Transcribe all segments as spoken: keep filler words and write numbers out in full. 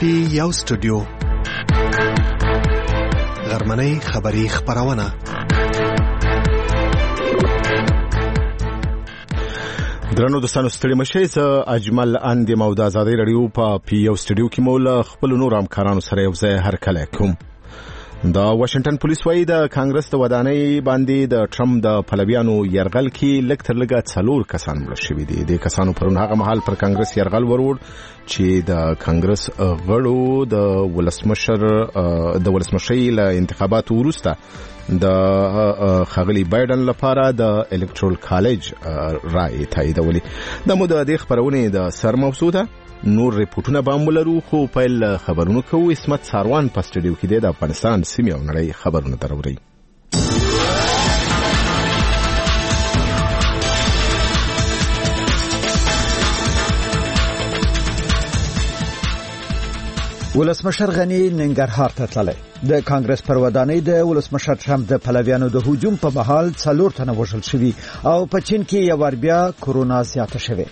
پی یو سټوډیو غرمنۍ خبری خبرونه درنو دوستانو ستړي مشئ زه اجمل اندې مو د آزادۍ رادیو په پی یو سټوډیو کې مول خپل نور همکارانو سره یو ځای هر کله کوم د واشنگټن پولیس وايي د کانګرس د ودانۍ باندې د ټرمپ د پلویانو يرغل کې لږ تر لږه څلور کسان مړه شوي دي. د کسانو پرون هغه مهال پر کانګرس يرغل ورور چې د کانګرس غړو د ولسمشر د ولسمشي له انتخاباتو وروسته د خغلی بایدن لپاره د الکترال کالج رائے تاییدولې. د مو د خبرونه د سر موضوع نور ریپورتونه به ولرو خو په خبرونو کوو. اسمت ساروان په سټډیو کې د افغانستان سیمې او نړۍ خبرونه دروري. ولسمشر غنی ننګرهار ته تللی. د کانګرس پر ودانۍ د ولسمشر ټرمپ د پلویانو د هجوم په مهال څلور تنه وژل شوي او په چین کې یو ور بیا کورونا زیاته شوه.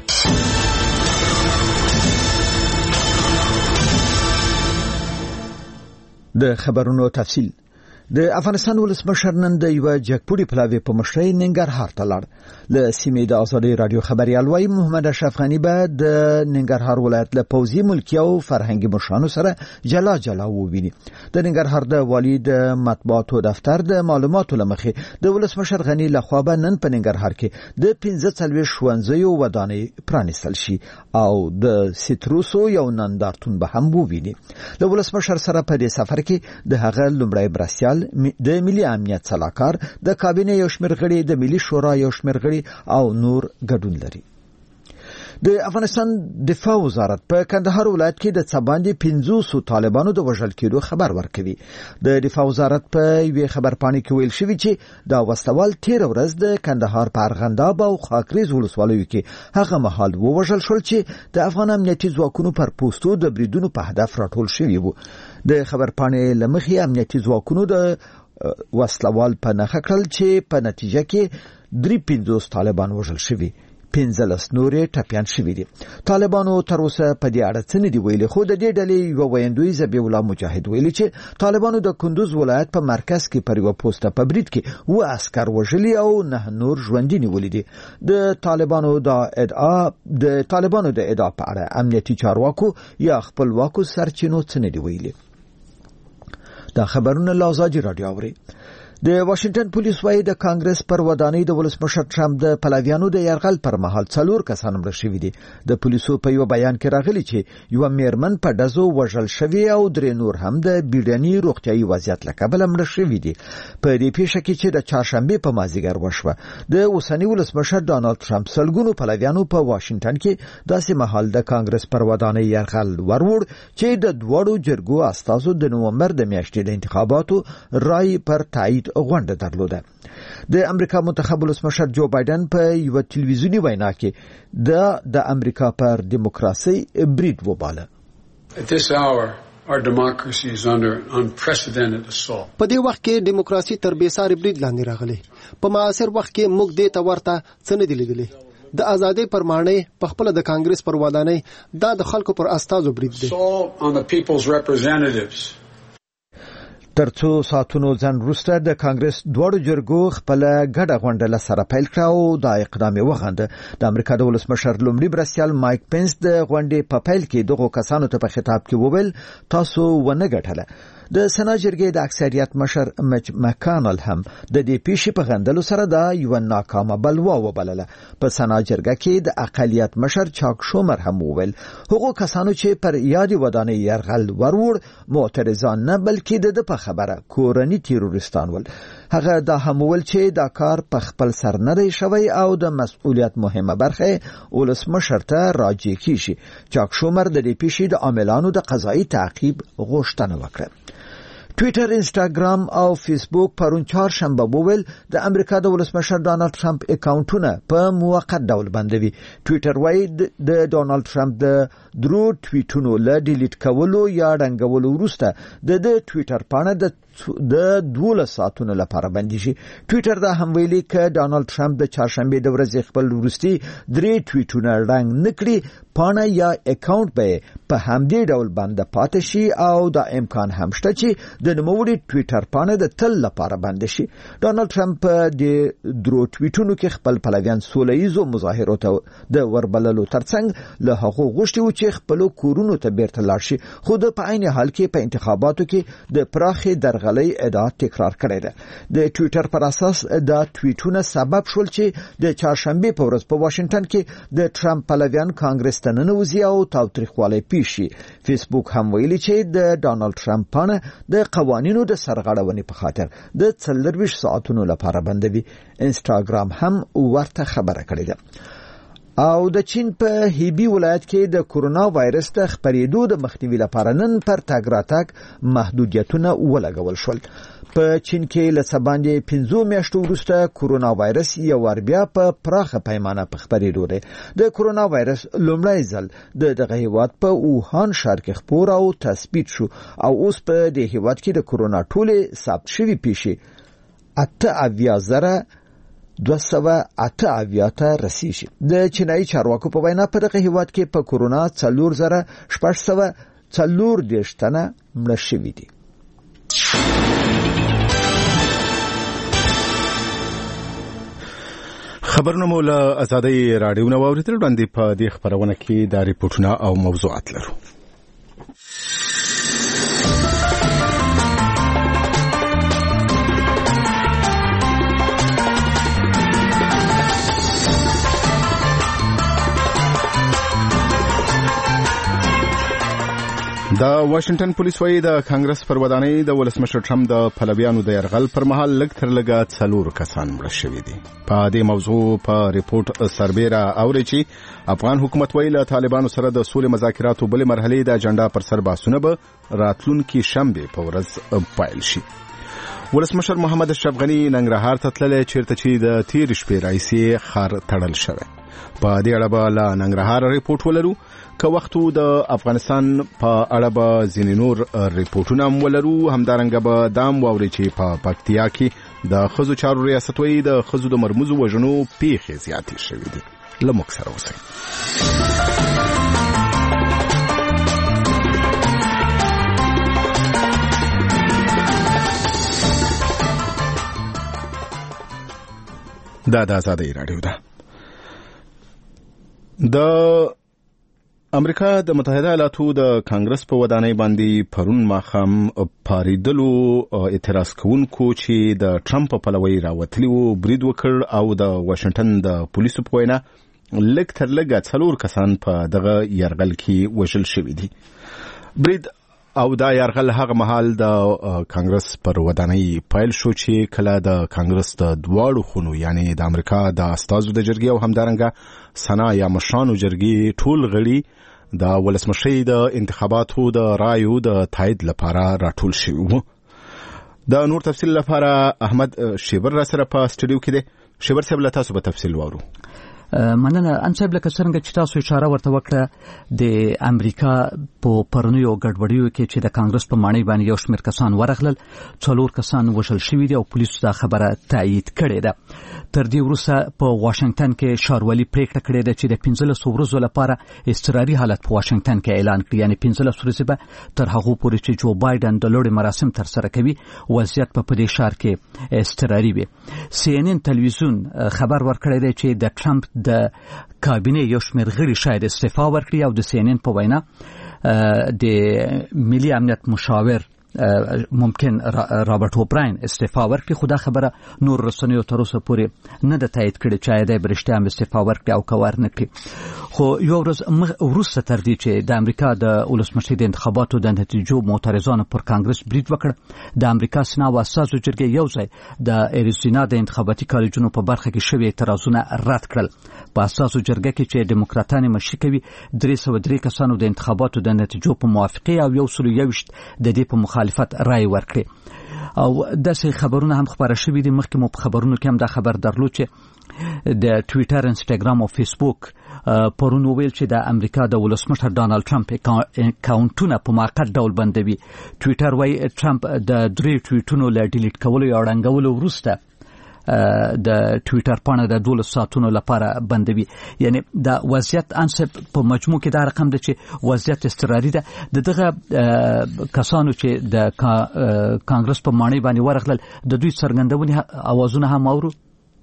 د خبرونو تفصیل. د افغانستان ولسمشر نن د یو جګپوړي پلاوی په مشرۍ ننګرهار ته لاړ. له سیمې د آزادۍ رادیو خبريال وايي محمد اشرف غنی به د ننګرهار ولایت له پوځي ملکی او فرهنګي مشرانو سره جلا جلا وویني. د ننګرهار د والی د مطبوعاتو دفتر د معلوماتو لمخې د ولسمشر غنی لخوا به نن په ننګرهار کې د پنځه څلوېښت ښوونځیو ودانۍ پرانیستل شي او د سیتروسو یو نندارتون به هم وویني. د ولسمشر سره په دې سفر کې د هغه لومړی مرستیال د ملي امنیت صلاحکار د کابینه یو شمېر غړي د ملي شورا یو شمېر غړي او نور ګډون لري. د افغانستان دفاع وزارت په کندهار ولایت کې د څباندې پنځوس طالبانو د وژل کېدو خبر ورکوي. د دفاع وزارت په یو خبرپاڼه کې ویل شوی چې د وسوال تیر ورځ د کندهار په ارغنداب او خاکریز ولسوالیو کې هغه مهال وژل شول چې د افغان امنیتي ځواکونو پر پوسټو د بریدونو په هدف راټول شوی وو. د خبرپاڼې لمخې امنیتي ځواکونو د وسلوال په نخښه کړل چې په نتیجه کې درې پنځوس طالبان وژل شوي، پنځلس نورې ټپيان شوي دي. طالبانو تر اوسه په دې اړه څه نه دی ویلي، خو د دې ډلې یو ویندوی ذبیح الله مجاهد ویلي چې طالبانو د کندوز ولایت په مرکز کې پر یو پوسټه په برید کې و عسكر وژلي او نه نور ژوندي نیولي دي. د طالبانو د ادعا د طالبانو د ادعا په اړه امنیتي چارواکو یا خپلواکو سرچینو څه نه دی ویلي. دا خبرونه له آزادۍ رادیو اوري. د واشنگټن پولیس وايي د کانګرس پر ودانۍ د ولسمشر ټرمپ د پلویانو د يرغل پر مهال څلور کسان مړه شوي دي. د پولیسو په یو بیان کې راغلي چې یو میرمن په دزو وژل شوی او درې نور هم د بیړني روغتيایي وضعیت له کبله مړه شوي دي. په دې پیښه کې چې د چهارشنبه په مازیګر وشوه د اوسنی ولسمشر ډانلډ ټرمپ سلګونو پلویانو په واشنگټن کې داسې مهال د کانګرس پر ودانۍ يرغل ورور چې د دوړو جرګو استازو د نومبر د میاشتې د انتخاباتو رای پر تایید غونډه درلوده. د امریکا منتخب ولسمشر جو بایدن په یو ټلویزیونی وینا کې د د امریکا پر دیموکراسي برید وباله. At this hour our democracy is under unprecedented assault. په دې وخت کې دیموکراسي تر بې ساري برید لاندې راغلي. په معاصر وخت کې موږ دې ته ورته څه نه دی لیدلی. د ازادۍ پرمانه په خپل د کانګرس پر ودانۍ دا د خلکو پر استازو برید دی. Assault on the people's representatives. ترڅو ساتونو ځن وروسته د کانګرس دوړو جرګو خپل ګډه غونډه لسره پیل کړه او دا اقدام وغنده. د امریکا د ولسمشر لومړي برسیال مایک پنس د غونډې په پیل کې دغه کسانو ته په خطاب کې وویل تاسو ونه ګټله. د سنا جرګې د اکثریت مشر مچ مکانل هم د دې پیښې په غندلو سره دا یو ناکامه بلوا وبلله. په سنا جرګه کې د اقلیت مشر چاک شومر هم وویل هغه کسانو چې پر یادي ودانۍ يرغل ورور معترضان نه بلکې د په خبره کورنی تیروریستان ول. هغه دا هم ویل چې دا کار په خپل سر نه دی شوی او د مسؤلیت مهمه برخه ولسمشر ته راجع کیږي. چاک شومر د دې پیښې د عاملانو د قضایي تعقیب غوښتنه وکړه. ټویټر، انسټاګرام او فیسبوک پرون چهارشنبه وویل د امریکا د ولسمشر ډانلډ ټرمپ اکاونټونه په موقت ډول بندوي. ټویټر وايي د ډانلډ ټرمپ د درو ټویټونو له ډیلیټ کولو یا ډنګولو وروسته د د ټویټر پاڼه د د دولس ساعتونو لپاره بندي شي. ټویټر دا هم ویلي ک ډانلډ ټرمپ د چهارشنبه د ورځې خپل وروستي درې ټویټونه رنګ نکړي پاڼه یا اکاونټ به په همدې ډول بند پاتې شي او دا امکان هم شته چې د نوموړي ټویټر پاڼه د تل لپاره بند شي. ډانلډ ټرمپ د درو ټویټونو کې خپل پلویان سوله ییزو مظاهرو ته د وربللو ترڅنګ له هغو غوښتي و چې خپل کورونو ته بیرته لاړ شي، خو د په عین حال کې په انتخاباتو کې د پراخې درغلۍ ادعا تکرار کړې ده. د ټویټر پر اساس دا ټویټونه سبب شول چې د چهارشنبه په ورځ په واشنگټن کې د ټرمپ پلویان کانګرس ته ننوځي او تاوتریخوالی پیښ شي. فیسبوک هم ویلي چې د ډانلډ ټرمپ پاڼه د قوانینو د سرغړونې په خاطر د څلورویشت ساعتونو لپاره بندوي. انسټاګرام هم ورته خبره کړې ده. او د چین په هیبی ولایت کې د کورونا وایرس د خپرېدو د مخنیوي لپاره نن پر تګ راتګ محدودیتونه ولګول شول. په چین کې له سباندې پنځو میاشتو وروسته کورونا وایرس یو ور بیا په پراخه پیمانه په خپرېدو دی. د کورونا وایرس لومړی ځل د دغه هیواد په اوهان ښار کې خپور او تثبیت شو او اوس په دې هیواد کې د کورونا ټولې ثبت شوي پیښې اته اویا زره دوه سوه اته اویا ته رسیږي. د چینایي چارواکو په وینا په دغه هیواد کې په کورونا څلور زره شپږ سوه څلور دېرش تنه مړه شوي دي. خبرونه مو له ازادۍ راډیو نه واورېدل. وړاندې په دې خبرونه کې دا ریپورټونه او موضوعات لرو. د واشنگټن پولیس وايي د کانګرس پر ودانۍ د ولسمشر ټرمپ د پلویانو د يرغل پر مهال لږ تر لږه څلور کسان مړه شوي دي. په دې موضوع په ریپورت سربېره اوري چې افغان حکومت وايي له طالبانو سره د سولې مذاکراتو بل مرحله د اجنډا پر سر بحثونه به راتلونکي شنبه په ورځ پیل شي. ولسمشر محمد اشرف غنی ننګرهار ته تللی چیرته چې د تیر شپې راځي خار تړل شوی. په دې اړه به له ننګرهار ریپورت ولرو. که وختو د افغانستان په اړه به ځینې نور ریپورټونه هم ولرو. همدارنګه به دام واوري چې په پکتیا کې د ښځو چارو ریاست وايي د ښځو د مرموزو وژنو پیښې زیاتې شوې دي. له موږ سره اوسئ. دا د ازادۍ راډیو ده. د امریکا د متحده ایالاتو د کانګرس په ودانۍ باندې پرون ماښام پاریدلو اعتراض کوونکو چې د ټرمپ په پلوي راوتلي وو برید وکړ او د واشنگټن د پولیسو په وینا لږ تر لږه څلور کسان په دغه یرغل کې وژل شوي دي. برید او دا یرغل هغه مهال د کانګرس پر ودانۍ پیل شو چې کله د کانګرس د دواړو خونو یعنی د امریکا د استازو د جرګې او همدارنګه سنا یا مشرانو جرګې ټول غړي د ولسمشۍ د انتخاباتو د رایو د تایید لپاره راټول شوي وو. د نور تفصیل لپاره احمد شیبر را سره په سټوډیو کې دی. شیبر صاحب له تاسو به تفصیل واورو. مننه. انصاحب لکه څنګه چې تاسو اشاره ورته وکړه د امریکا په پرونیو ګډوډیو کې چې د کانګرس په معنی باندې یو شمېر کسان ورغلل، څلور کسان وژل شوي دي او پولیسو دا خبره تایید کړې ده. تر دې وروسته په واشنگټن کې ښاروالي پریکړه کړې ده چې د پنځلسو ورځو لپاره اضطراري حالت په واشنگټن کې اعلان کړي، یعنی پنځلس ورځې به تر هغو پورې چې جو بایدن د لوړې مراسم ترسره کوي وضعیت په دې ښار کې اضطراري وي. سی ان ان تلویزیون خبر ورکړی دی چې د ټرمپ د کابینې یو شمېر غړي شاید استعفا ورکړي او د سی ان ان په وینا د ملي امنیت مشاور ممکن رابرټ اوبراین استعفا ورکړي، خو دا خبره نور رسنیو تر اوسه پورې نه ده تایید کړې چې آیا دی برشتیا هم استعفا ورکړي او که ور نه کړي. خو یو ورځ وروسته تر دې چې د امریکا د ولسمشۍ د انتخاباتو د نتیجو معترضانو پر کانګرس برید وکړ، د امریکا سنا او استازو جرګې یو ځای د اریزونا د انتخاباتي کالجونو په برخه کې شوي اعتراضونه رد کړل. په استازو جرګه کې چې ډیموکراتان مشري کوي درې سوه درې کسانو د انتخاباتو د نتیجو په موافقه او یو سل او یوویشت د دې په مخالفت رای ورکړي. او داسې خبرونه هم خبره شوي دي. مخکې مو په خبرونو کې هم دا خبر درلود چې د ټویټر، انسټاګرام او فیسبوک پرون ویل چې د امریکا د ولسمشر ډانلډ ټرمپ اکاونټونه په موقت ډول بندوي. ټویټر وايي ټرمپ د درې ټویټونو له ډیلیټ کولو یا ړنګولو وروسته د ټویټر پاڼه د دولس ساعتونو لپاره بندوي. یعنی د وضعیت انسب په مجموع کې دا رقم دی چې وضعیت استقراري ده. دغه کسانو چې د کانګرس په ماڼۍ باندې ورغلل د دوی څرګندونې اوازونه هم اورو.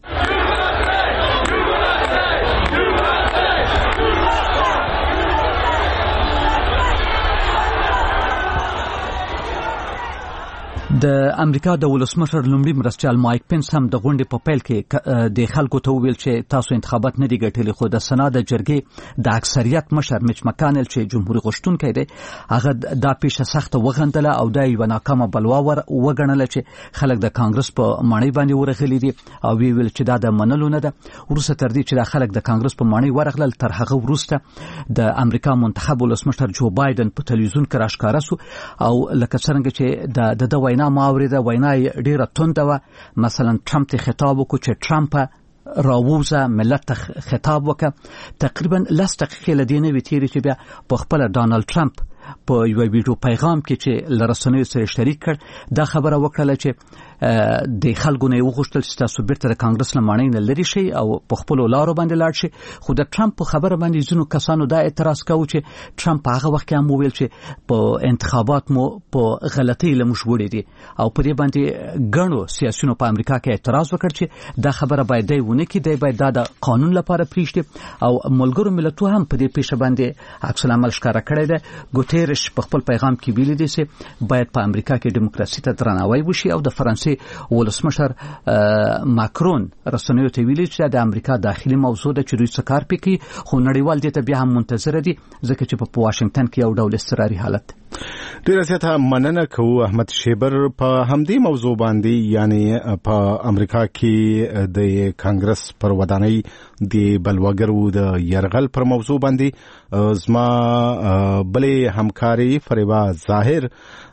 د امریکا د ولسمشر لومړي مرستیال مایک پنس هم د غونډې په پیل کې د خلکو ته ویل چې تاسو انتخابات نه دي ګټلي، خو د سنا د جرګې د اکثریت مشر میچ مکانل چې جمهوریت غوښتونکی دی هغه دا پیښه سخت وغندله او دا یو ناکامه بلوا وګڼله چې خلک د کانګرس په ماڼۍ باندې ورغلي دي او ویل چې دا د منلو نه ده. وروسته تر دې چې د خلک د کانګرس په ماڼۍ ورغلل تر هغه وروسته د امریکا منتخب ولسمشر جو بایدن په تلویزیون کې راښکاره سو او لکه څنګه چې د د وینا ما اورېده وینا ډیره تونده وه. مثلا ټرمپ ته خطاب وکړو چې ټرمپ راووزه ملت ته خطاب وکړه. تقریبا لس دقیقې له دې نه وې تېرې چې بیا په خپله ډانلډ ټرمپ په یو ویډیو پیغام کې چې له رسنیو سره شریک کړ دا خبره وکړله چې د خلکو نه وغوښتل چې تاسو بیرته د کانګرس له ماڼۍ نه لرې شئ او په خپلو لارو باندې لاړ شئ. خو د ټرمپ په خبره باندې ځینو کسانو دا اعتراض کوي چې ټرمپ هغه وخت کې هم وویل چې په انتخابات مو په غلطۍ له موږ وړي دي او په دې باندې ګڼو سیاسیونو په امریکا کې اعتراض وکړ چې دا خبره باید دی ونه کړي، دی باید دا د قانون لپاره پرېږدي او ملګرو ملتونو هم په دې پیښه باندې عکس العمل ښکاره کړی دی. ګوتیرش په خپل پیغام کې ویلي دي چې باید په امریکا کې دیموکراسي ته درناوی وشي او د فرانسې ولسمشر مشر ماکرون رسنیو ته ویلي چې د امریکا داخلي موضوع ده چې دوی څه کار پکې، خو نړیوال دې ته بیا هم منتظر دي ځکه چې په واشنگټن کې یو ډول اضطراري حالت. ډیره زیاته مننه کوو احمد شیبر. په همدې موضوع باندې یعنی په امریکا کې د کانګرس پر ودانۍ د بلوګرو د يرغل پر موضوع باندې زما بلې همکاري فریبا ظاهر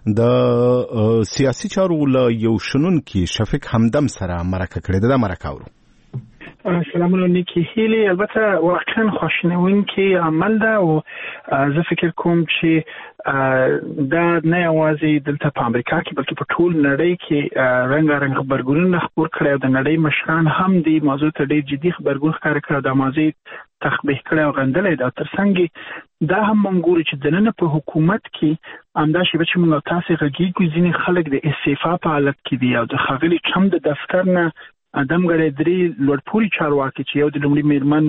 د سیاسي چارو له یو شنونکي شفیق همدم سره مرکه کړې ده. مرکه اورو. سلام علیکم هیلی. البته واقعا خوشنوونکی عمل ده او زه فکر کوم چې دا نه یوازې دلته په امریکا کې بلکې په ټول نړۍ کې رنګارنګ خبرګونونه خپور کړي او د نړۍ مشران هم دې موضوع ته ډېر جدي خبرګون ښکاره کړی او دا موضوع تخبیه کړی او غندلی ده. تر څنګ دا هم موږ ګورو چې دننه په حکومت کې همدا شیبه چې موږ تاسې غږیږو ځینې خلک د استعفا په حالت کې دي او د ښاغلي ټرمپ د دفتر نه ادم غړي درې لوړپوړي چارواکي چې یو د لومړي میرمن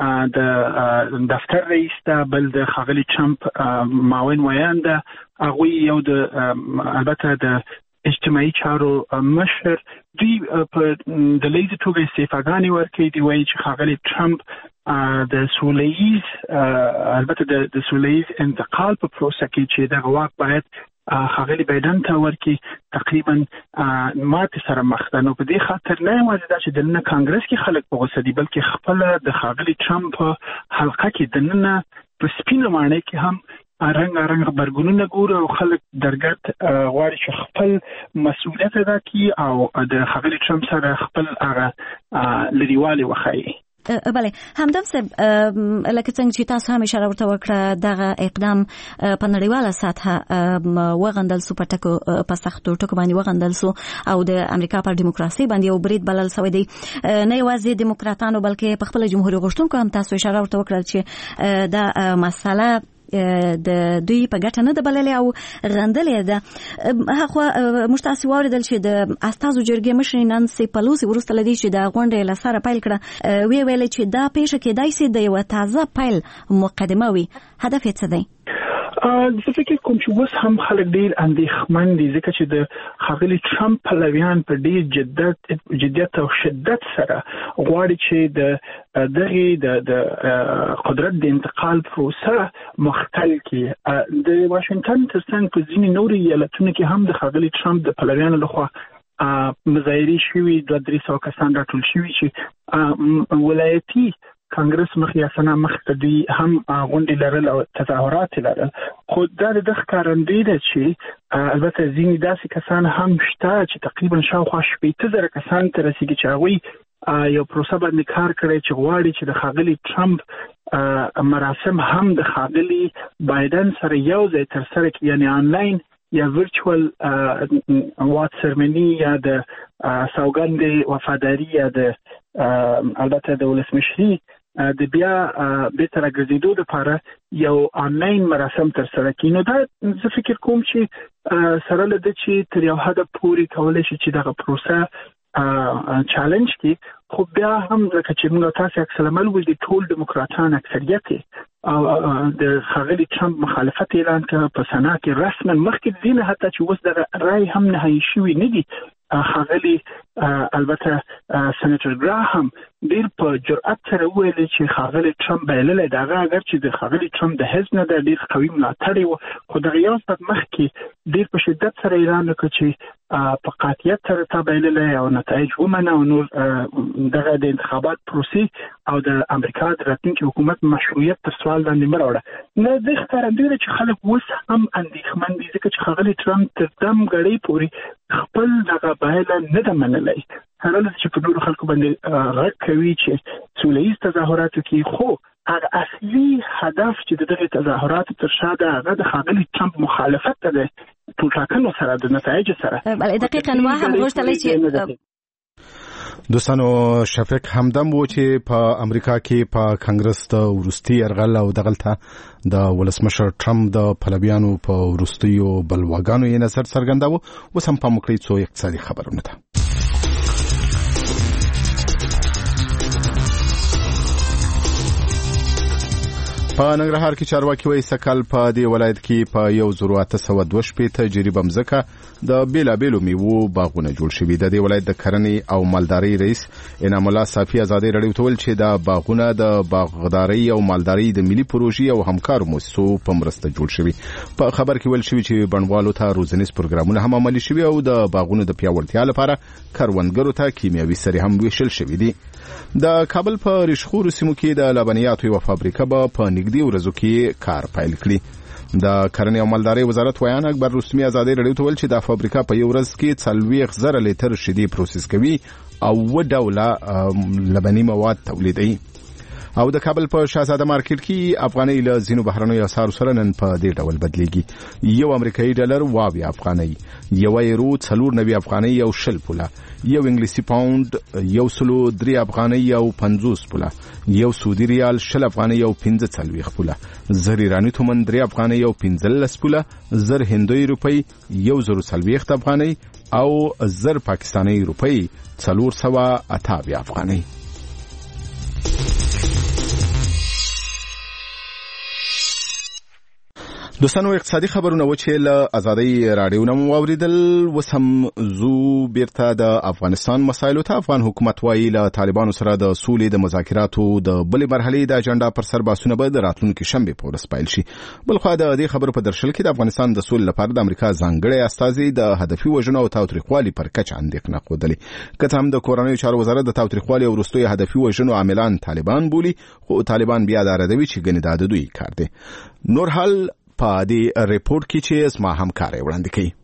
د دفتر رئیس ته، بل د ښاغلي ټرمپ معاون ویان ده، هغوی یو د البته د اجتماعي چارو مشر، دوی په ډلهییزه توګه استعفاګانې ورکوي. دوی وایي چې ښاغلي ټرمپ د سوله ییز البته د سوله ییز انتقال په پروسه کې چې دغه واک باید ښاغلي بایدن ته ورکړي تقریبا ماتې سره مخ ده. نو په دې خاطر نه یوازې دا چې دننه کانګرس کې خلک په غوسه دي بلکې خپله د ښاغلي ټرمپ په حلقه کې دننه په سپینه ماڼۍ کې هم رنګارنګ خبرګونونه ګورو او خلک درګرد غواړي چې خپل مسؤلیت ادا کړي او د ښاغلي ټرمپ سره خپل هغه لرېوالی وښایي. بله همدم صاحب لکه څنګه چې تاسو هم اشاره ورته وکړه دغه اقدام په نړیواله سطحه وغندل سو، په ټکو په سختو ټکو باندې وغندل سو او د امریکا پر دیموکراسي باندې یو برید بلل شوی دی. نه یوازې دیموکراتانو بلکې په خپل جمهوریت غوښتونکو هم تاسو اشاره ورته وکړه چې دا مسله د دوی په ګټه نه ده بللې او غندلې ده. هغه موږ تاسو واوریدل چې د استازو جرګې مشر نانسي پلوسی وروسته لدی چې د غونډې له سره پیل کړه وی ویل چې دا پیښه کېدای شي د یو تازه پیل مقدمه وي. هدف یې څه دی؟ زه فکر کوم چې اوس هم خلک ډېر اندېښمن دي ځکه چې د ښاغلي ټرمپ پلویان په ډېر جدت جدیت او شدت سره غواړي چې د دغه د قدرت د انتقال پروسه مختل کړي. د واشنگټن تر څنګ په ځینې نورو ایالتونو کې هم د ښاغلي ټرمپ د پلویانو لخوا مظاهرې شوي، دوه درې سوه کسان راټول شوي چې ولایتي کانګرس مخ یا سنا مخ ته دوی هم غونډې لرل او تظاهرات لرل. خو دا د ښکارندوی ده چې البته ځینې داسې کسان هم شته چې تقریبا شاوخوا شپېته زره کسان ته رسیږي چې هغوی یو پروسه باندې کار کړی چې غواړي چې د ښاغلي ټرمپ مراسم هم د ښاغلي بایدن سره یو ځای ترسره کړي، یعنی آنلاین یا ورچوال واټ سرمنی یا د سوګند وفاداری یا د البته د ولسمشري د بیا به تر ګرځېدو لپاره یو آنلاین مراسم ترسره کړي. نو دا زه فکر کوم چې سره له دې چې تر یو حد پورې کولای شي چې دغه پروسه چالنج کی، خو بیا هم ځکه چې موږ تاسو عکس العمل ولې ټول دیموکراتان اکثریت او د ښاغلي ټرمپ مخالفت اعلان کړ په سنا کې رسما مخکې دینه حتی چې اوس د رای هم نهایی شوی نه دي. ښاغلي البته سېنیټر ګراهام ډېر په جرأت سره وویل چې ښاغلي ټرمپ بایللی د هغه اگر چې د ښاغلي ټرمپ د حزب نه د ډېر قوي ملاتړ و، خو دغه یو ساعت مخکې ډېر په شدت سره اعلان وکړ چې په قاطعیت سره تا بایللی او نتایج ومنه او نور دغه د انتخابات پروسې او د امریکا د راتلونکي حکومت مشروعیت تر سوال لاندې مه راوړه. نو زه ښکارندوی ده چې خلک اوس هم اندېښمن دي ځکه چې ښاغلي ټرمپ تر دم ګړۍ پورې خپل دغه بایله نه ده منلی، هر له چې په نورو خلکو باندې غږ کوي چې سوله ییز تظاهرات وکړي، خو هغه اصلي هدف چې د دغه تظاهراتو تر شا ده هغه د ښاغلي ټرمپ مخالفت ده په ټاکنو سره د نتایجو سره. بله دقیقاً ما هم غوښتلی چې دوستانو شفیق همدم و چې په امریکا کې په کانګرس د وروستي یرغل او دغلته د ولسمشر ټرمپ د پلویانو په وروستیو بلواګانو یې نظر څرګنداوه. اوس هم په مکړی څو اقتصادي خبرونه ده. په ننګرهار کې چارواکي وایي سکل په دې ولایت کې په یو زرو اته سوه دوه شپېته جریبه مځکه د بیلابیلو میوو باغونه جوړ شوي. د دې ولایت د کرنې او مالدارۍ رئیس انعام الله صافي ازادي راډیو ته ویل چې دا باغونه د باغدارۍ او مالدارۍ د ملي پروژې او همکارو مؤسسو په مرسته جوړ شوي. په خبر کې ویل شوي چې بڼوالو ته روزنیز پروګرامونه هم عملي شوي او د باغونو د پیاوړتیا لپاره کروندګرو ته کیمیاوي سرې هم ویشل شوي دي. د کابل په ریشخورو سیمو کې د لبنیاتو یو فابریکه به په نږدې ورځو کې کار پیل کړي. د کرنې او مالدارۍ وزارت ویان اکبر رستمی ازادي راډیو ته ویل چې د فابریکه په یو ورځ کې څلوېښت زره لیټر شیدې پروسس کوي او اوه ډوله لبني مواد تولیدوي. او د کابل په شاهزاده مارکیټ کې افغانۍ له ځینو بهرنیو اسعارو سره نن په دې ډول بدلیږي. یو امریکایي ډالر واوی افغانۍ، یو یورو څلور نوي افغانۍ او شل پوله، یو انګلیسي پاوند یو سلو درې افغانۍ او پنځوس پوله، یو سعودي ریال شل افغانۍ او پنځه څلوېښت پوله، زر ایراني تومن درې افغانۍ او پنځلس پوله، زر هندوی روپۍ یو زر څلوېښت افغانۍ او زر پاکستاني روپۍ څلور سوه اته اویا افغانۍ. دوستانو اقتصادي خبرونه و چې له ازادي راډیو نه مو اوریدل. وسم زو بیرته د افغانستان مسایلو ته. افغان حکومت وايي له طالبانو سره د سولې د مذاکراتو د بلې مرحلې د اجنډا پر سر باسونه به د راتلونکي شنبه په ورځ پیل شي. بلخو د دې خبرو په درشل کې د افغانستان د سولې لپاره د امریکا ځانګړی استازي د هدفي وژنو او تاوتریخوالي پر کچ اندېښنه خوده. کته هم د کورنیو چارو وزارت د تاوتریخوالي او وروستي هدفي وژنو عاملان طالبان بولي، خو طالبان بیا د ردوي چې ګنې د دوی کار دی. نور حال په دې ریپورت کې چې اسما همکاري وړاندې کړي.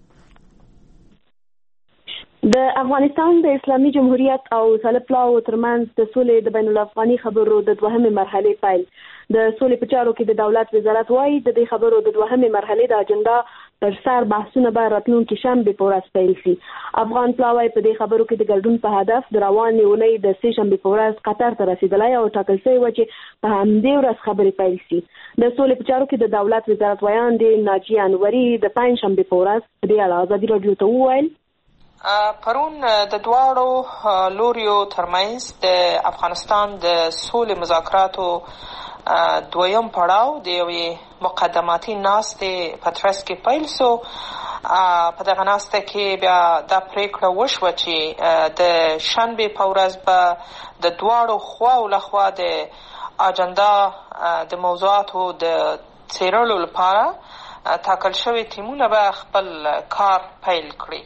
د افغانستان د اسلامي جمهوریت او سلفلاو ترمنځ د سولې د بین الافغاني خبرو د دوهمې مرحلې پیل. د سولې په چارو کې د دولت وزارت وايي د دې خبرو د دوهمې مرحلې د اجنډا پر سر بحثونه به راتلونکي شنبه په ورځ پیل شي. افغان پلاوی په دې خبرو کې د ګډون په هدف د روانې اونۍ د سې شنبه په ورځ قطر ته رسیدلی او ټاکل شوی و چې په همدې ورځ خبرې پیل شي. د سولې په چارو کې د دولت وزارت ویان د ناجیه انوري د پنځ شنبې په ورځ په دې اړه ازادي راډیو ته وویل پرون د دواړو لوریو ترمنځ د افغانستان د سولې مذاکراتو دویم پړاو د یوې مقدماتي ناستې په ترڅ کې پیل شو. په دغه ناسته کې بیا دا پریکړه وشوه چې د شنبې په ورځ به د دواړو خواو لخوا د اجنډا د موضوعاتو د څیړلو لپاره ټاکل شوي ټیمونه به خپل کار پیل کړي.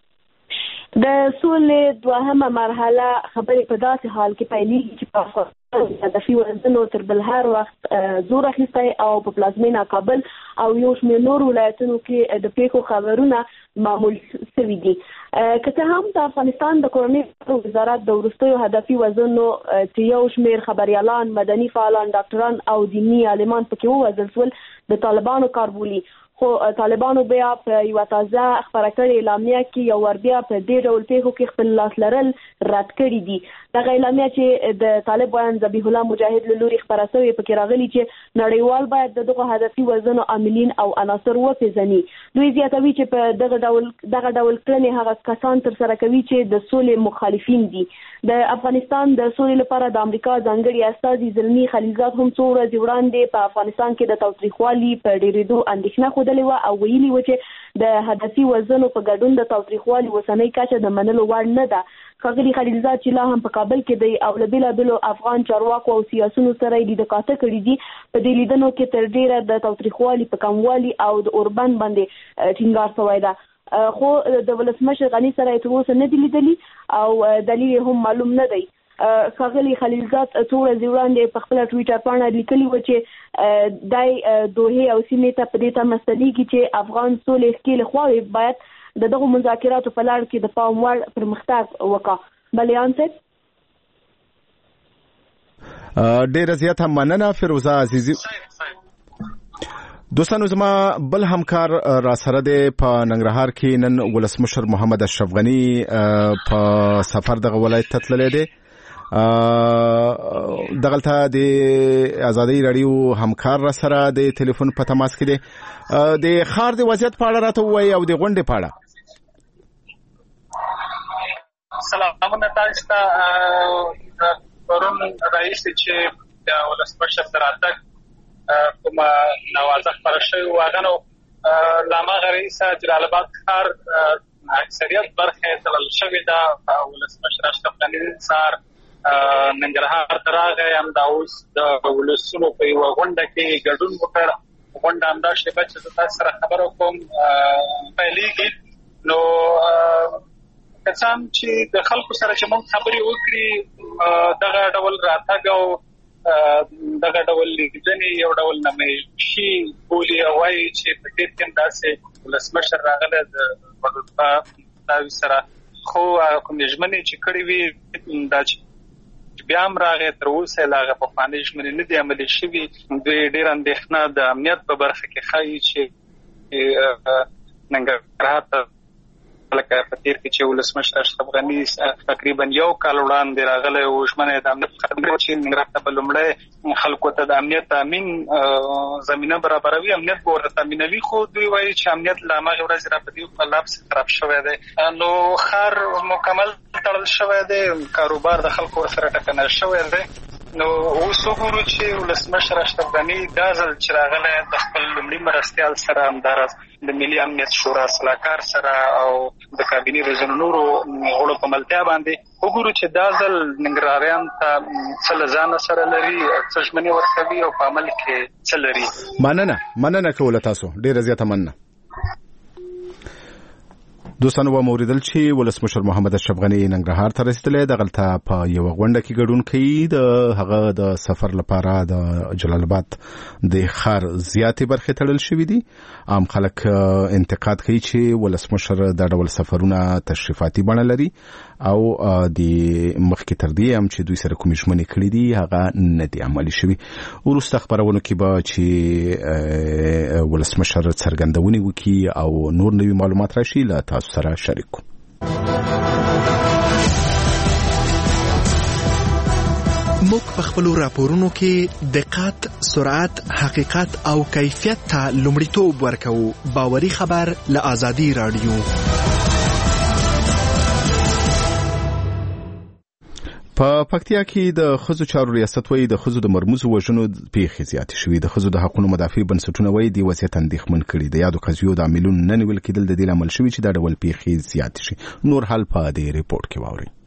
د سولې دوهمه مرحله خبرې په داسې حال کې پیلېږي چې په هدفي وزنو تر بل هر وخت زور اخیستی او په پلازمینه کابل او یو شمېر نور ولایتونو کې د پیښو خبرونه معمول شوي دي. که څه هم د افغانستان د کورنۍ وزارت د وروستیو هدفي وزنو چې یو شمېر خبریالان، مدني فعالان، ډاکټران او دیني عالمان پکې ووژل شول د طالبانو کار بولي، خو طالبانو بیا په یوه تازه خپره کړې اعلامیه کې یو ور بیا په دې ډول پیښو کې خپل لاس لرل رد کړي دي. دغه اعلامیه چې د طالب ویاند ذبیح الله مجاهد له لوري خپره شوې پکې راغلي چې نړیوال باید د دغه هدفي وزنو عاملین او عناصر وپېژني. دوی زیاتوي چې په دغه ډول دغه ډول کړنې هغه کسان ترسره کوي چې د سولې مخالفین دي. د افغانستان د سولې لپاره د امریکا ځانګړي استازي زلمي خلیلزاد هم څو ورځې وړاندې په افغانستان کې د تاوتریخوالي په ډېرېدو اندېښنه ښودلې وه او ویلي وه چې د هدفي وزنو په ګډون د تاوتریخوالي اوسنۍ کچه د منلو وړ نه ده. ښاغلي خلیلزاد چې لا هم په کابل کې دی او له بېلابېلو افغان چارواکو او سیاسونو سره یې لیده کاته کړي دي، په دې لیدنو کې تر ډېره د تاوتریخوالي په کموالي او د اوربند باندې ټینګار شوی ده. خو د ولسمشر غني سره یې تر اوسه نه دي لیدلي او دلیل هم معلوم نه دی. ښاغلي خلیلزاد څو ورځې وړاندې په خپله ټویټر پاڼه لیکلي وه چې دی دوحې او سیمې ته په دې تمه ستنېږي چې افغان سولې ښکېلې خواوې باید د دغو مذاکراتو په لړ کې د پام وړ پرمختګ وکړه. بلیان صاحب ډېره زیاته مننه فیروزه عزیزي. دوستانو زما بل همکار را سره دی په ننګرهار کې نن ولسمشر محمد اشرف غني په سفر دغه ولایت ته تللی دی. دغلته د ازادي رادیو همکار را سره د ټلیفون په تماس کې دی. د ښار د وضعیت په اړه راته ووایي او د غونډې په اړه. سلامونه تاسو ته. پرون رئیس چې د ولسمشر د راتګ کومه نوازه خپره شوې وه هغه نو له هماغه رئیسه جلال آباد ښار اکثریت برخه یې تړل شوې ده. ولسمشر اشرف غني سهار ننګرهار ته راغی، همدا اوس د ولسونو په یوه غونډه کې ګډون وکړ. غونډه همدا شیبه چې زه تاسو سره خبره کوم پیلېږي. نو که څه هم چې د خلکو سره چې موږ خبرې وکړي دغه ډول راتګ او دغه ډول لیدنې یو ډول نمایشي بولي او وایي چې په تېر کې داسې ولسمشر راغلی د وډودپا سره، خو کومې ژمنې چې کړې وي دا چې بیا هم راغی تر اوسه یې له هغه پخوانۍ ژمنې نه دي عملي شوي. دوی ډېره اندېښنه د امنیت په برخه کې ښایي چې ننګرهار ته لکه په تېر کې چې ولسمشر اشرف غني تقریبا یو کال وړاندې راغلی او ژمنه یې د امنیت څخه چې ننګرهار ته به لومړی خلکو ته د امنیت تامین زمینه برابروي، امنیت به ورته تامینوي. خو دوی وایي چې امنیت له هماغې ورځې را په دې په لابس خراب شوی دی. نو ښار مکمل تړل شوی دی، کاروبار د خلکو ورسره ټکنی شوی دی. نو اوس وګورو چې ولسمشر اشرف غني دا ځل چې راغلی د خپل لومړي مرستیال سره همداراز د ملي امنیت شورا سلاکار سره او د کابینې د ځینو نورو غړو په ملتیا باندې وګورو چې دا ځل ننګرهاریان ته څه له ځانه سره لري، څه ژمنې ورکوي او په عمل کې څه لري. مننه مننه کوله تاسو، ډېره زیاته مننه. دوستانو و موریدل چې ولسمشر محمد اشرف غني ننګرهار ته رسیدلی، دغلته په یوه غونډه کې ګډون کوي. د هغه د سفر لپاره د جلال آباد د ښار زیاتې برخې تړل شوي دي. عام خلک انتقاد کوي چې ولسمشر دا ډول سفرونه تشریفاتي بڼه لري او د مخکې تر دې هم چې دوی سره کومې ژمنې کړي دي هغه نه دي عملي شوي. وروسته خپرونو کې به چې ولسمشر څرګندونې وکړي او نور نوي معلومات راشي له تاسو سره شریک کوو. موږ په خپلو راپورونو کې دقت، سرعت، حقیقت او کیفیت ته لومړیتوب ورکوو. باوري خبر له آزادي رادیو. په پکتیا کې د ښځو چارو ریاست وایي د ښځو د مرموزو وژنو پیښې زیاتې شوي. د ښځو د حقونو مدافع بنسټونه وایي دې وضعیت اندېښمن کړي. د یادو قضیو د عاملونو نه نیول کېدل د دې لامل شوي چې دا ډول پیښې زیاتې شي. نور حال په دې ریپورت کې واورئ.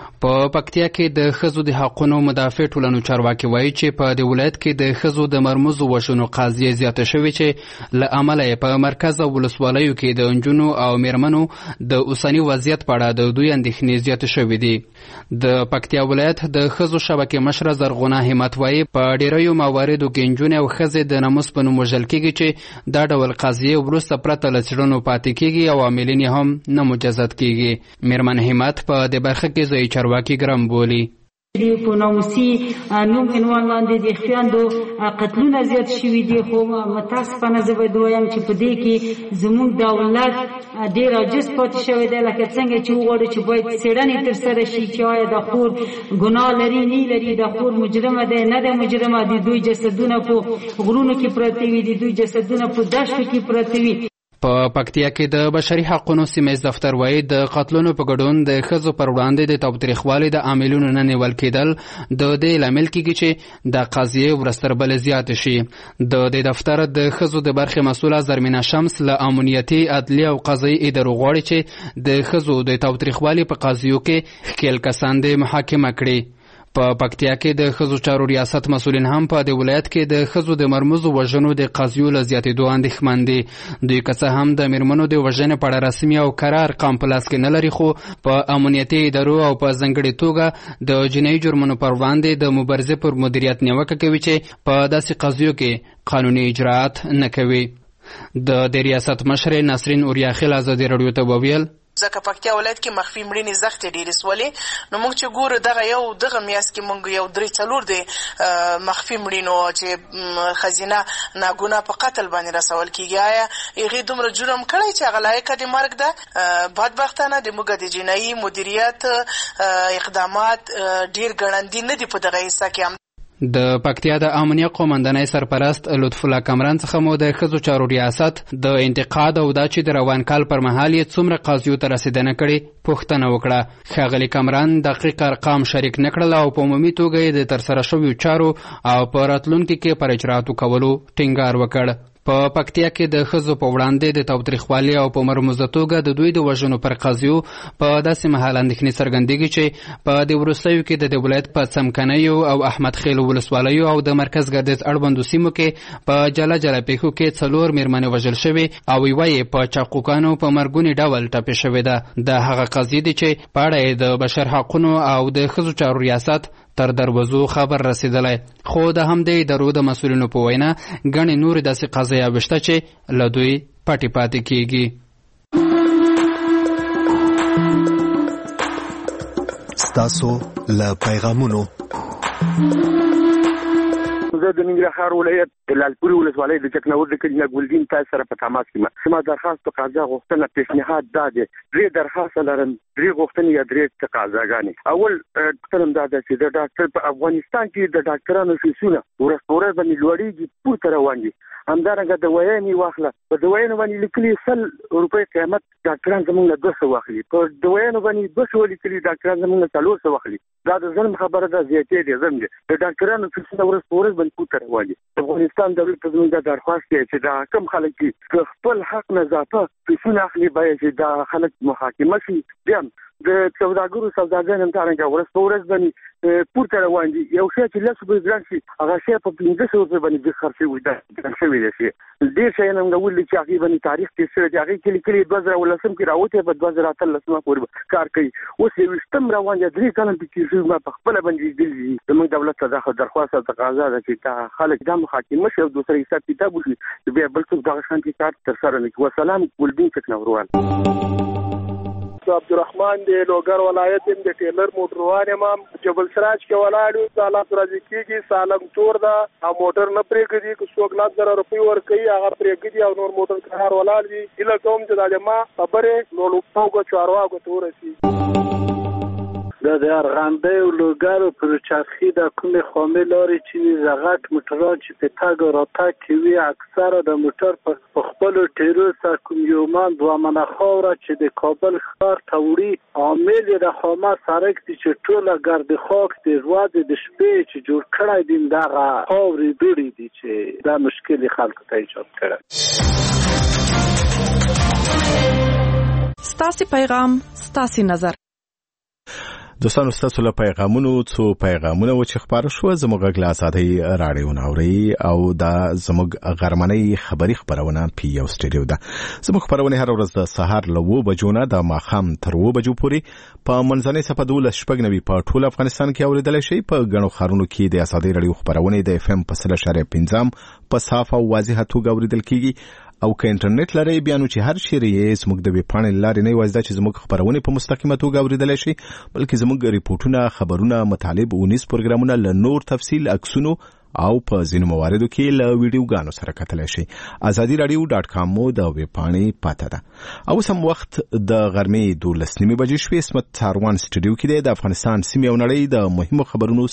په پکتیا کې د ښځو د حقونو مدافع ټولنو چارواکي وایي چې په دې ولایت کې د ښځو د مرموزو وژنو قضیې زیاته شوې چې له امله یې په مرکز او ولسوالیو کې د نجونو او میرمنو د اوسني وضعیت په اړه د دوی اندېښنې زیاتې شوې دي. د پکتیا ولایت د ښځو شبکې مشره زرغونه همت وایي په ډېریو مواردو کې نجونې او ښځې د ناموس په نوم وژل کېږي چې دا ډول قضیې وروسته پرته له څېړنو پاتې کېږي او عاملین یې هم نه مجازات کېږي. میرمن همت په دې برخه کې ځایي چارواکي ګرم بولي. په ناموسي نوم عنوان لاندې د خویندو قتلونه زیات شوي دي، خو متاسفانه زه باید ووایم چې په دې کې زموږ دولت ډېر عاجز پاتې شوی دی. لکه څنګه چې وغواړو چې باید څېړنې ترسره شي چې آیا دا خور ګناه لري نه لري، دا خور مجرمه دی نه ده مجرمه، د دوی جسدونه په غرونو کې پراته وي، د دوی جسدونه په دښتو کې پراته وي. په پکتیا کې د بشري حقوقو سیمه دفتر وایي د قتلونو په ګډون د ښځو پر وړاندې د تاوتریخوالي د عاملونو نه نیول کېدل د دې لامل کېږي چې د قضیې ورستربل زیات شي. د دې دفتر د ښځو د برخې مسؤله زرمینه شمس له امنیتي عدلي او قضایي ادارو غواړي چې د ښځو د تاوتریخوالي په قضیو کې ښکېل کسان د محاکمه کړي. په پکتیا کې د ښځو چارو ریاست مسؤلین هم په دې ولایت کې د ښځو د مرموزو وژنو د قضیو له زیاتېدو اندېښمن دي. دوی که څه هم د میرمنو د وژنې په اړه رسمي او قرار ارقام په لاس کې نه لري، خو په امنیتي ادارو او په ځانګړې توګه د جنایي جرمونو پر وړاندې د مبارزې پر مدیریت نیوکه کوي چې په داسې قضیو کې قانوني اجراعات نه کوي. د دې ریاست مشر نسرین اوریاخیل ازادي راډیو ته وویل ځکه پکتیا ولایت کې مخفي مړینې زښتې ډېرې سولې، نو موږ چې ګورو دغه یو دغه میاشت کې موږ یو درې څلور د مخفي مړینو چې ښځینه ناګناه په قتل باندې رسول کېږي، آیا هغې دومره جرم کړی چې هغه لایقه د مرګ ده؟ بدبختانه د موږ د جنایي مدیریت اقدامات ډېر ګړندي نه دي په دغه حصه کې. د پکتیا د امنیه قومندانۍ سرپرست لطف الله کامران څخه مو د ښځو چارو ریاست د انتقاد او دا چې د روان کال پر مهال یې څومره قاضیو ته رسېدنه کړې پوښتنه وکړه. ښاغلي کامران دقیق ارقام شریک نه کړل او په عمومي توګه یې د ترسره شویو چارو او په راتلونکي کې پر اجراتو کولو ټینګار وکړ. په پکتیا کې د ښځو په وړاندې د تاوتریخوالي او په مرموزه توګه د دوی د وژنو پر قضیو په داسې مهال اندېښنې څرګندېږي چې په دې وروستیو کې د دې ولایت په څمکنیو او احمد خیل ولسوالیو او د مرکز ګردیز اړوندو سیمو کې په جلا جلا پیښو کې څلور میرمنې وژل شوې او یوه یې په چاقوګانو په مرګوني ډول ټپې شوې ده. د هغه قضیې دي چې په اړه یې د بشر حقونو او د ښځو چارو ریاست تر دروازو خبر رسیدلی، خو د همدې ادارو د مسؤلینو په وینا ګڼې نورې داسې قضایاوې شته چې له دوی پټې پاتې کېږي. ستاسو له پیغامونو زه د ننګرهار ولایت لالپورې ولسوالۍ د چکنور د کلي نه ګلدین تاسو سره په تماس کې یم. زما درخواست په قضا غوښتنه پیشنهاد دا دی، درې درخواست لرم، درې غوښتنې یا درې تقاضاګانې. اول پوښتنه دا ده چې د ډاکټر په افغانستان کې د ډاکټرانو فیسونه ورځ په ورځ باندې لوړېږي، پورته روان دي. همدارنګه د ویانې واخله، په دوايانو باندې لیکلي سل روپۍ قیمت ډاکټران زموږ نه دوه سوه اخلي، په دوايانو باندې دوه سوه لیکلي ډاکټران زموږ نه څلور سوه اخلي. دا د ظلم خبره ده، زیاتې دي ظلم دی. د ډاکټرانو فیسونه ورځ په ورځ باندې پورته روان دي. د افغانستان دولت ته زموږ دا درخواست دی چې دا کم خلک چې خپل حق نه اضافه فیسونه اخلي باید چې دا خلک محاکمه شي. بیا د سوداګرو سوداګان هم څنګه ورځ په ورځ باندې پورته روان دي. یو شی چې لس روپۍ ګران شي هغه شی په پنځه سوه روپۍ باندې د خرڅ شوی ده شوی دی. ډېر شیان هم ولې چې هغې باندې تاریخ تېر شوی دی، هغې کې لیکلي دوه زره اوولسم کې راوتی په دوه زره اتلسمه پورې کار کوي. اوس یوویشتم روان دی، درې کاله پکې تېر شوي. ما په خپله باندې لیدلي دي. زموږ دولت ته دا درخواست او تقاضا ده چې دا خلک دا محاکمه شي او دوسره حساب کتاب وشي، بیا بل څوک دغه شانتې کار ترسره نه کړي. وسلام ګلدین چکنوروال. عبدالرحمن دی لوګر ولایت د ټیلر موټروان یم، جبل سراج کې ولاړ یو. سالم راځي کېږي سالم تور ده او موټر نه پرېږدي، که څوک لس زره روپۍ ورکوي هغه پرېږدي او نور موټر قرار ولاړ وي. هیله کوم چې دا زما خبرې لوړپوړو چارواکو ته ورسي. دا د ارغندې او لوګر پر چرخي د کومې خامې لارې چې زغټ موټران چې په تګ او راتګ کوي اکثره د موټر په خپلو ټیرو سره کوم یو من دوه منه خاوره چې د کابل ښار ته وړي عامل یې د خامه سړک دی چې ټوله ګرد خاک د ورځې د شپې چې جوړ کړی دي دغه خاورې دوړې دي چې دا مشکل خلکو ته ایجاد کړی. ستاسې پیغام ستاسې نظر. دوستانو ستاسو له پیغامونو څو پیغامونه و چې خبر شو زموږ غږ له آزادۍ راډیو ناوري او دا زموږ غرمنۍ خبری خبرونه پی یو سټډیو ده. زموږ خبرونه هر ورځ د سهار له و بجو نه د ماښام تر و بجو پورې په منځنۍ صفحه دولس شپږ نوي په ټول افغانستان کې اوریدل شي. په غنو خارونو کې د آزادۍ راډیو خبرونه د اف ام په سل اشاریه پنځم په صاف او واضح توګه اوریدل کیږي. او که انټرنیټ لري بیا نو چې هر شی یې زموږ د ویب پاڼې لارې نه وایي چې زموږ خبرونه په مستقیمه توګه اوریدل شي، بلکې زموږ ریپورتونه، خبرونه، مطالب او نیوز پروګرامونه له نور تفصیل، عکسونو او په ځینو مواردو کې له ویډیوګانو سره کتلی شي. ازادي رادیو ډاټ کام مو د ویب پاڼې پته ده. او سم وخت د غرمې دولس نیمې بجې شوې. اسمت څاروان سټډیو کې د افغانستان سیمې او نړۍ د مهمو خبرونو